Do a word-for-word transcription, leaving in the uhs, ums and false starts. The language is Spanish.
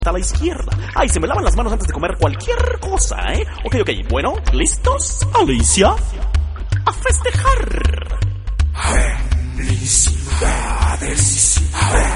a la izquierda. Ay, se me lavan las manos antes de comer cualquier cosa, ¿eh? Ok, ok, bueno, ¿listos? Alicia, a festejar. Felicidades.